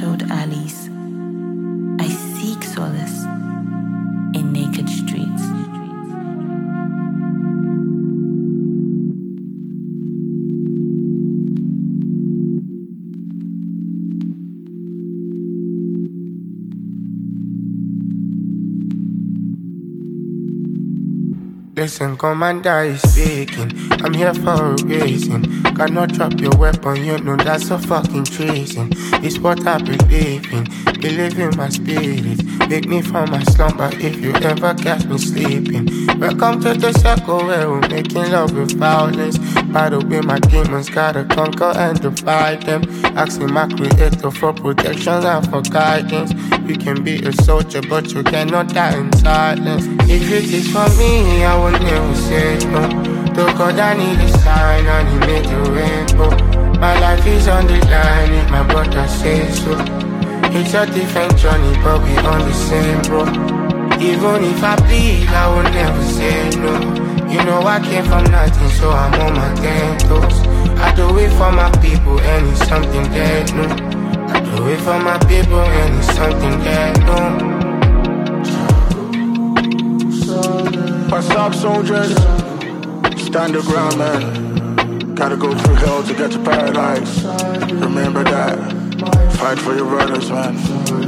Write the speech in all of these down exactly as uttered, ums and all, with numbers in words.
ghettoed alleys. I seek solace in naked streets. Listen, Commander is speaking. I'm here for a reason. Cannot drop your weapon, you know that's a fucking treason. It's what I believe in. Believe in my spirit. Wake me from my slumber if you ever catch me sleeping. Welcome to the circle where we're making love with violence. Battle with my demons, gotta conquer and divide them. Asking my creator for protection and for guidance. You can be a soldier, but you cannot die in silence. If it is for me, I will never say no. To God, I need a sign, and he made a rainbow. My life is on the line, if my brother says so. It's a different journey, but we on the same road. Even if I bleed, I will never say no. You know I came from nothing, so I'm on my ten toes. I do it for my people, and it's something that no. I do it for my people, and it's something that no. What's up, soldiers? Stand your ground, man. Gotta go through hell to get to paradise. Remember that. Fight for your brothers, man.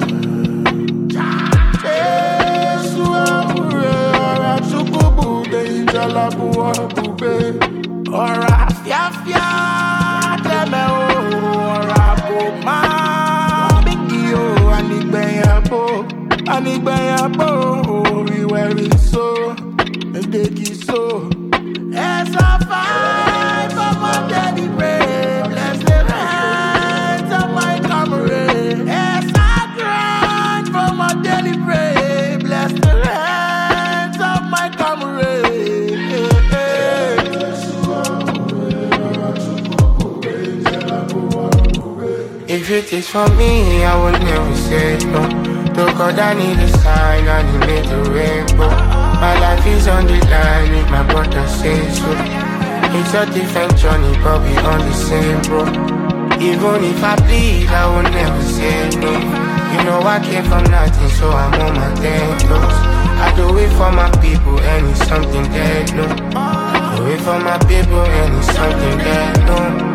Ora fiafia teme o ora bo ma bigi o anigbeyan bo anigbeyan bo we were so edeki so esa fight for my daddy brave bless the hands of my comrade esa grind for my daddy brave bless the hands of my comrade. If it is for me, I will never say no. To God, I need a sign, and he made a rainbow. My life is on the line, if my brother says so. It's a different journey, but we on the same road. Even if I bleed, I will never say no. You know I came from nothing, so I'm on my ten toes. I do it for my people, and it's something that no. I do it for my people, and it's something that no.